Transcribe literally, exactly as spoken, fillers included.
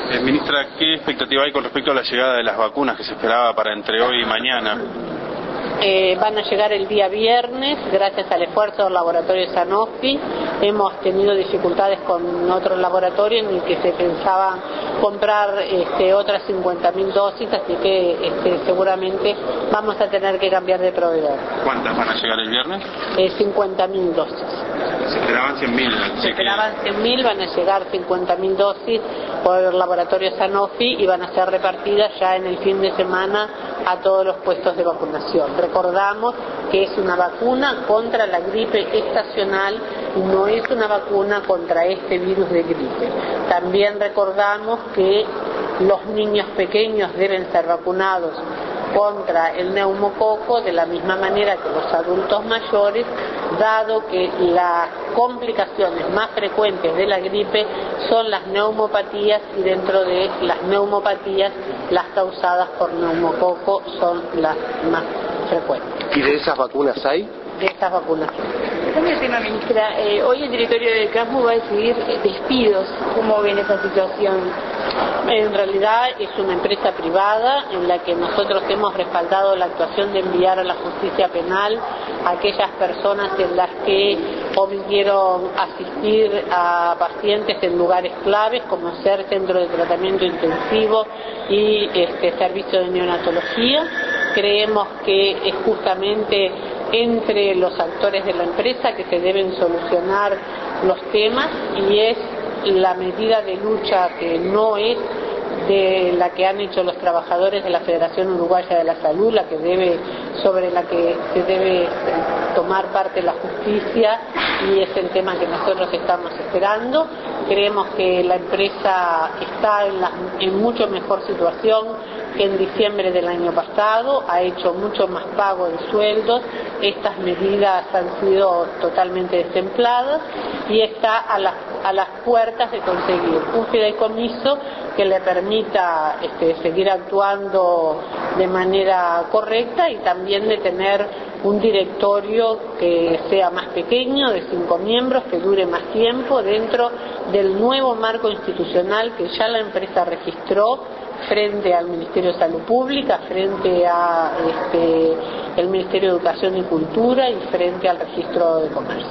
Eh, ministra, ¿qué expectativa hay con respecto a la llegada de las vacunas que se esperaba para entre hoy y mañana? Eh, van a llegar el día viernes, gracias al esfuerzo del laboratorio Sanofi. Hemos tenido dificultades con otro laboratorio en el que se pensaba comprar este, otras cincuenta mil dosis, así que este, seguramente vamos a tener que cambiar de proveedor. ¿Cuántas van a llegar el viernes? Eh, cincuenta mil dosis. Se esperaban cien mil. Se esperaban cien mil, van a llegar cincuenta mil dosis por el laboratorio Sanofi y van a ser repartidas ya en el fin de semana a todos los puestos de vacunación. Recordamos que es una vacuna contra la gripe estacional, no es una vacuna contra este virus de gripe. También recordamos que los niños pequeños deben ser vacunados contra el neumococo de la misma manera que los adultos mayores, dado que las complicaciones más frecuentes de la gripe son las neumopatías, y dentro de las neumopatías las causadas por neumococo son las más frecuentes. ¿Y de esas vacunas hay? De estas vacunas. Cambio de tema, ministra. Eh, hoy el directorio del CASMU va a decidir despidos. ¿Cómo viene esta situación? En realidad es una empresa privada en la que nosotros hemos respaldado la actuación de enviar a la justicia penal a aquellas personas en las que omitieron asistir a pacientes en lugares claves, como ser centro de tratamiento intensivo y este servicio de neonatología. Creemos que es justamente entre los actores de la empresa que se deben solucionar los temas, y es la medida de lucha que no es de la que han hecho los trabajadores de la Federación Uruguaya de la Salud, la que debe, sobre la que se debe tomar parte la justicia, y es el tema que nosotros estamos esperando. Creemos que la empresa está en, la, en mucho mejor situación que en diciembre del año pasado, ha hecho mucho más pago de sueldos, estas medidas han sido totalmente destempladas y está a las, a las puertas de conseguir un fideicomiso que le permita este, seguir actuando de manera correcta, y también de tener un directorio que sea más pequeño, de cinco miembros, que dure más tiempo dentro del nuevo marco institucional que ya la empresa registró frente al Ministerio de Salud Pública, frente a este, el Ministerio de Educación y Cultura y frente al Registro de Comercio.